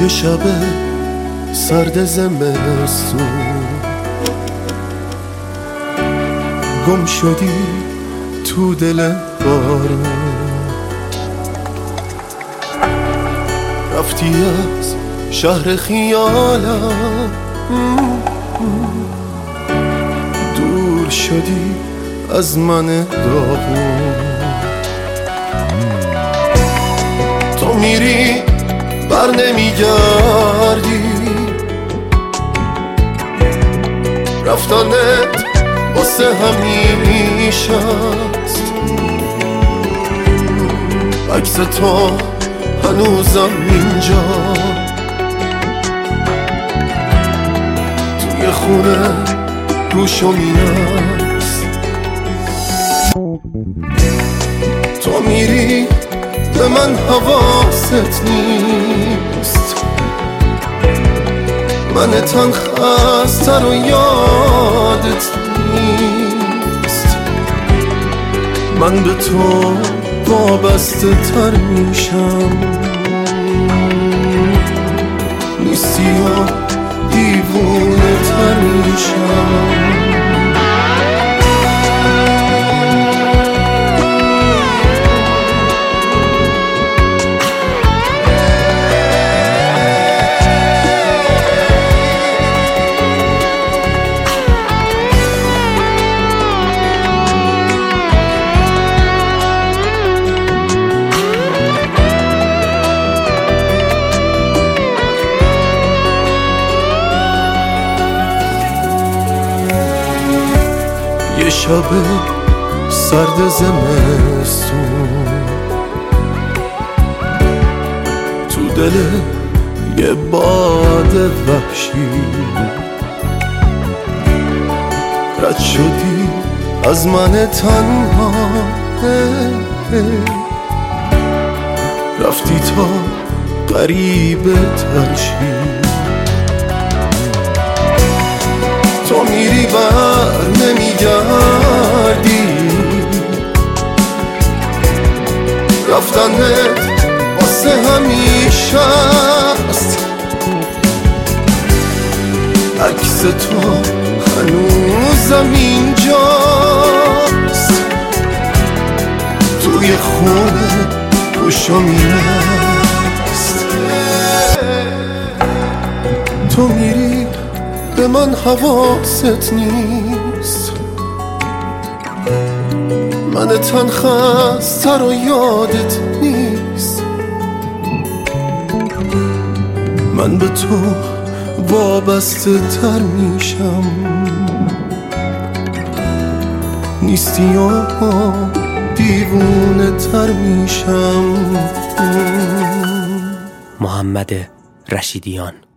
یه شب سرد زمستون گم شدی تو دل بارون، رفتی از شهر خیالم، دور شدی از من داغون. تو میری بر نمیگردی، رفتنت واسه همیشه است. عکس تو هنوزم اینجا توی خونه روشمی است. تو میری به من حواست نیست، من تن خسته رو یادت نیست. من به تو وابسته تر میشم، نیستی و دیوونه تر میشم. یه شب سرد زمستون تو دل یه باد وحشی رد شدی از من تنها، رفتی تا غریبه تر شی. تو میری بر نمیگردی، رفتنت واسه همیشه است. عکس تو هنوزم اینجاست توی خونه روشمی است. تو میری به من حواست نیست، من تن خسته رو یادت نیست. من به تو وابسته تر میشم، نیستی و دیوونه تر میشم. محمد رشیدیان.